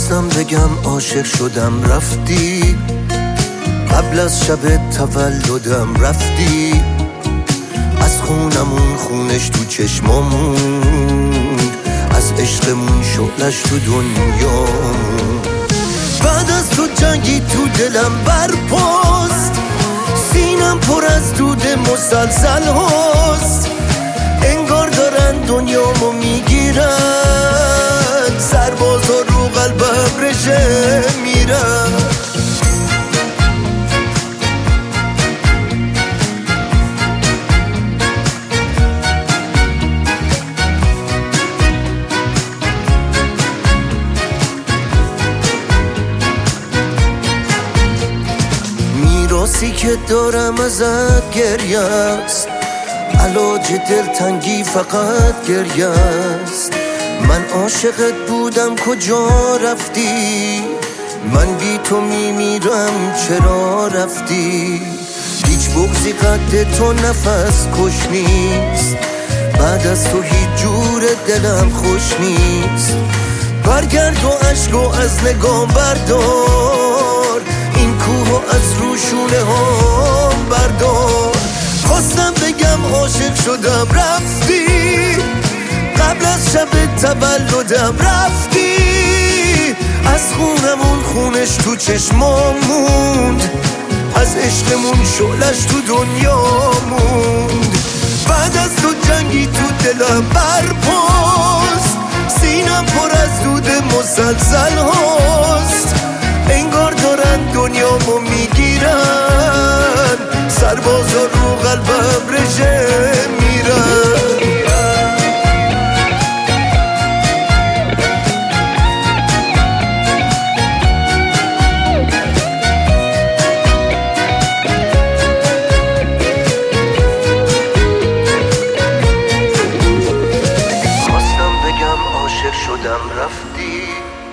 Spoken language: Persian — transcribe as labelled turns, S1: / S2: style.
S1: خواستم بگم عاشق شدم رفتی، قبل از شب تولدم رفتی، از خونمون خونش تو چشمامون، از عشقمون شعلش تو دنیامون. بعد از تو جنگی تو دلم برپاست، سینم پر از دود مسلسل هاست، انگار دارن دنیامو میگیرن، سربازا رو قلبم رژه میرن. میراثی که دارم ازت گریه است، علاج دلتنگی فقط گریه است. من عاشقت بودم کجا رفتی، من بی تو میمیرم چرا رفتی. هیچ بغضی قد تو نفس کش نیست، بعد از تو هیچ جور دلم خوش نیست. برگرد و عشقو از نگام بردار، این کوه از روشونه ها بردار. خواستم بگم عاشق شدم رفتی، قبل از شب تولدم رفتی، از خونمون خونش تو چشمام موند، از عشقمون شعلش تو دنیا موند. بعد از تو جنگی تو دلم برپاست، سینم پر از دود مسلسل هاست، انگار دارن دنیامو میگیرن، سربازا رو قلبم رژه میرن. خواستم بگم عاشق شدم رفتی،